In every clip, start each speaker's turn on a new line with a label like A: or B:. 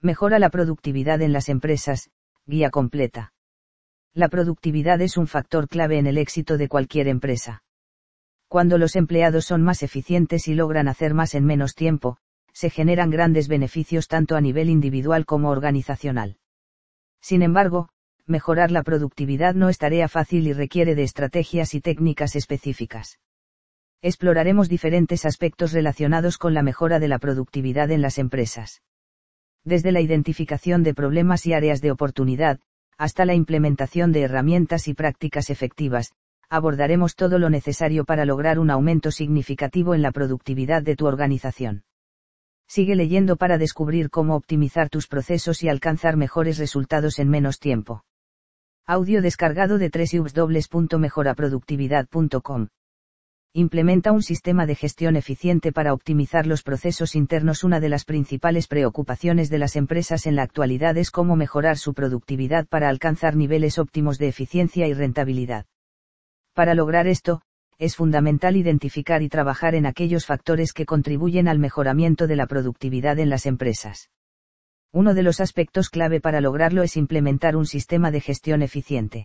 A: Mejora la productividad en las empresas, guía completa. La productividad es un factor clave en el éxito de cualquier empresa. Cuando los empleados son más eficientes y logran hacer más en menos tiempo, se generan grandes beneficios tanto a nivel individual como organizacional. Sin embargo, mejorar la productividad no es tarea fácil y requiere de estrategias y técnicas específicas. Exploraremos diferentes aspectos relacionados con la mejora de la productividad en las empresas. Desde la identificación de problemas y áreas de oportunidad, hasta la implementación de herramientas y prácticas efectivas, abordaremos todo lo necesario para lograr un aumento significativo en la productividad de tu organización. Sigue leyendo para descubrir cómo optimizar tus procesos y alcanzar mejores resultados en menos tiempo. Audio descargado de www.mejoraproductividad.com. Implementa un sistema de gestión eficiente para optimizar los procesos internos. Una de las principales preocupaciones de las empresas en la actualidad es cómo mejorar su productividad para alcanzar niveles óptimos de eficiencia y rentabilidad. Para lograr esto, es fundamental identificar y trabajar en aquellos factores que contribuyen al mejoramiento de la productividad en las empresas. Uno de los aspectos clave para lograrlo es implementar un sistema de gestión eficiente.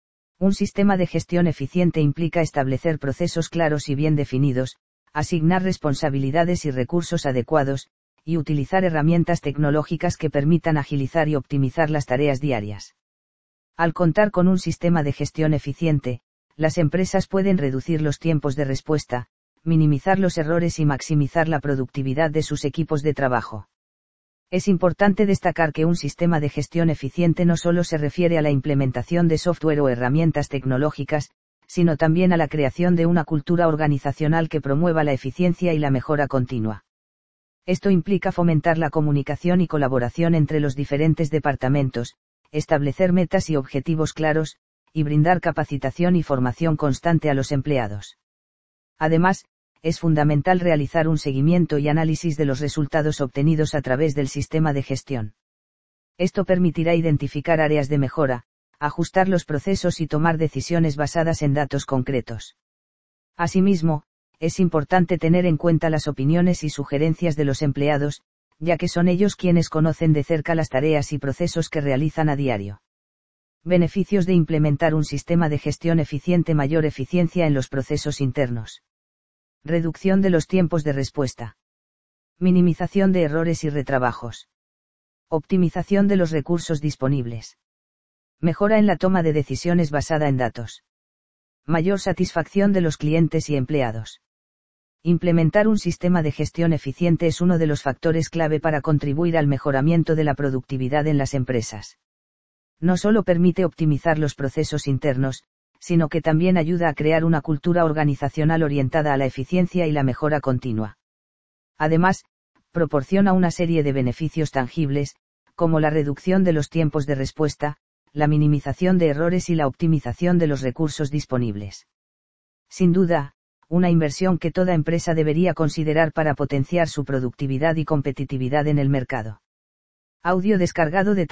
A: Un sistema de gestión eficiente implica establecer procesos claros y bien definidos, asignar responsabilidades y recursos adecuados, y utilizar herramientas tecnológicas que permitan agilizar y optimizar las tareas diarias. Al contar con un sistema de gestión eficiente, las empresas pueden reducir los tiempos de respuesta, minimizar los errores y maximizar la productividad de sus equipos de trabajo. Es importante destacar que un sistema de gestión eficiente no solo se refiere a la implementación de software o herramientas tecnológicas, sino también a la creación de una cultura organizacional que promueva la eficiencia y la mejora continua. Esto implica fomentar la comunicación y colaboración entre los diferentes departamentos, establecer metas y objetivos claros, y brindar capacitación y formación constante a los empleados. Además, es fundamental realizar un seguimiento y análisis de los resultados obtenidos a través del sistema de gestión. Esto permitirá identificar áreas de mejora, ajustar los procesos y tomar decisiones basadas en datos concretos. Asimismo, es importante tener en cuenta las opiniones y sugerencias de los empleados, ya que son ellos quienes conocen de cerca las tareas y procesos que realizan a diario. Beneficios de implementar un sistema de gestión eficiente: mayor eficiencia en los procesos internos. Reducción de los tiempos de respuesta. Minimización de errores y retrabajos. Optimización de los recursos disponibles. Mejora en la toma de decisiones basada en datos. Mayor satisfacción de los clientes y empleados. Implementar un sistema de gestión eficiente es uno de los factores clave para contribuir al mejoramiento de la productividad en las empresas. No solo permite optimizar los procesos internos, sino que también ayuda a crear una cultura organizacional orientada a la eficiencia y la mejora continua. Además, proporciona una serie de beneficios tangibles, como la reducción de los tiempos de respuesta, la minimización de errores y la optimización de los recursos disponibles. Sin duda, una inversión que toda empresa debería considerar para potenciar su productividad y competitividad en el mercado. Audio descargado de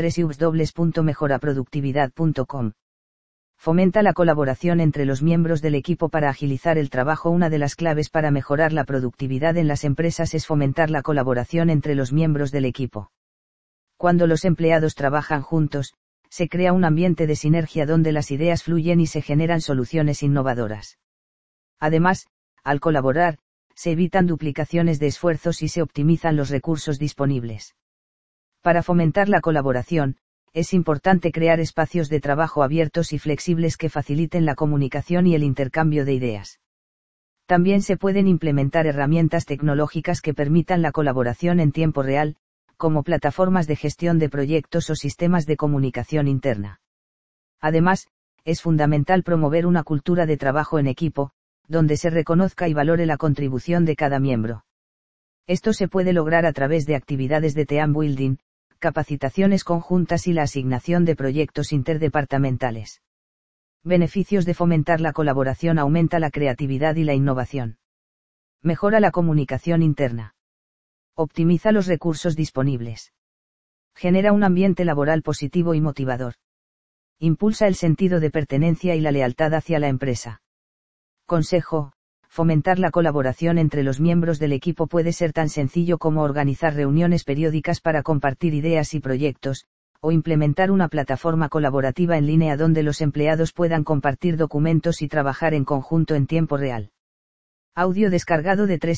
A: www.mejoraproductividad.com. Fomenta la colaboración entre los miembros del equipo para agilizar el trabajo. Una de las claves para mejorar la productividad en las empresas es fomentar la colaboración entre los miembros del equipo. Cuando los empleados trabajan juntos, se crea un ambiente de sinergia donde las ideas fluyen y se generan soluciones innovadoras. Además, al colaborar, se evitan duplicaciones de esfuerzos y se optimizan los recursos disponibles. Para fomentar la colaboración, es importante crear espacios de trabajo abiertos y flexibles que faciliten la comunicación y el intercambio de ideas. También se pueden implementar herramientas tecnológicas que permitan la colaboración en tiempo real, como plataformas de gestión de proyectos o sistemas de comunicación interna. Además, es fundamental promover una cultura de trabajo en equipo, donde se reconozca y valore la contribución de cada miembro. Esto se puede lograr a través de actividades de team building, capacitaciones conjuntas y la asignación de proyectos interdepartamentales. Beneficios de fomentar la colaboración: aumenta la creatividad y la innovación. Mejora la comunicación interna. Optimiza los recursos disponibles. Genera un ambiente laboral positivo y motivador. Impulsa el sentido de pertenencia y la lealtad hacia la empresa. Consejo: fomentar la colaboración entre los miembros del equipo puede ser tan sencillo como organizar reuniones periódicas para compartir ideas y proyectos, o implementar una plataforma colaborativa en línea donde los empleados puedan compartir documentos y trabajar en conjunto en tiempo real. Audio descargado de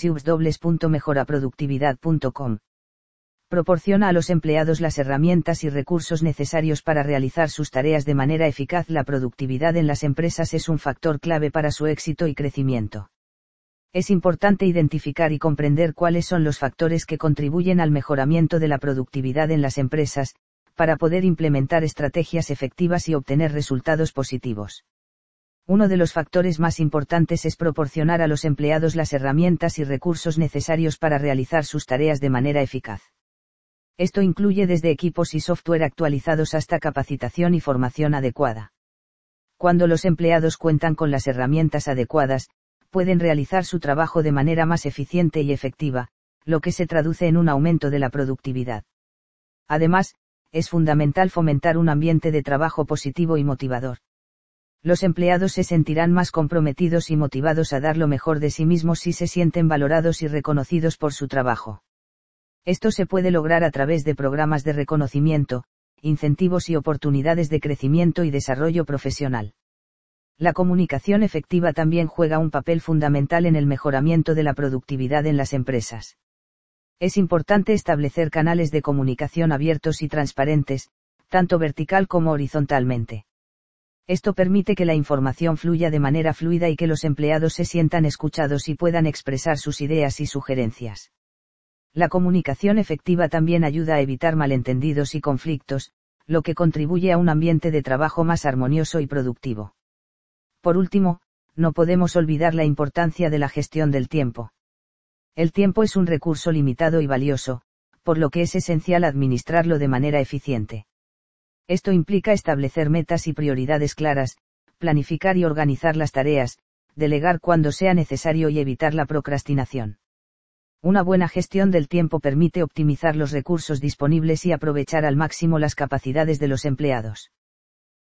A: www.mejoraproductividad.com. Proporciona a los empleados las herramientas y recursos necesarios para realizar sus tareas de manera eficaz. La productividad en las empresas es un factor clave para su éxito y crecimiento. Es importante identificar y comprender cuáles son los factores que contribuyen al mejoramiento de la productividad en las empresas, para poder implementar estrategias efectivas y obtener resultados positivos. Uno de los factores más importantes es proporcionar a los empleados las herramientas y recursos necesarios para realizar sus tareas de manera eficaz. Esto incluye desde equipos y software actualizados hasta capacitación y formación adecuada. Cuando los empleados cuentan con las herramientas adecuadas, pueden realizar su trabajo de manera más eficiente y efectiva, lo que se traduce en un aumento de la productividad. Además, es fundamental fomentar un ambiente de trabajo positivo y motivador. Los empleados se sentirán más comprometidos y motivados a dar lo mejor de sí mismos si se sienten valorados y reconocidos por su trabajo. Esto se puede lograr a través de programas de reconocimiento, incentivos y oportunidades de crecimiento y desarrollo profesional. La comunicación efectiva también juega un papel fundamental en el mejoramiento de la productividad en las empresas. Es importante establecer canales de comunicación abiertos y transparentes, tanto vertical como horizontalmente. Esto permite que la información fluya de manera fluida y que los empleados se sientan escuchados y puedan expresar sus ideas y sugerencias. La comunicación efectiva también ayuda a evitar malentendidos y conflictos, lo que contribuye a un ambiente de trabajo más armonioso y productivo. Por último, no podemos olvidar la importancia de la gestión del tiempo. El tiempo es un recurso limitado y valioso, por lo que es esencial administrarlo de manera eficiente. Esto implica establecer metas y prioridades claras, planificar y organizar las tareas, delegar cuando sea necesario y evitar la procrastinación. Una buena gestión del tiempo permite optimizar los recursos disponibles y aprovechar al máximo las capacidades de los empleados.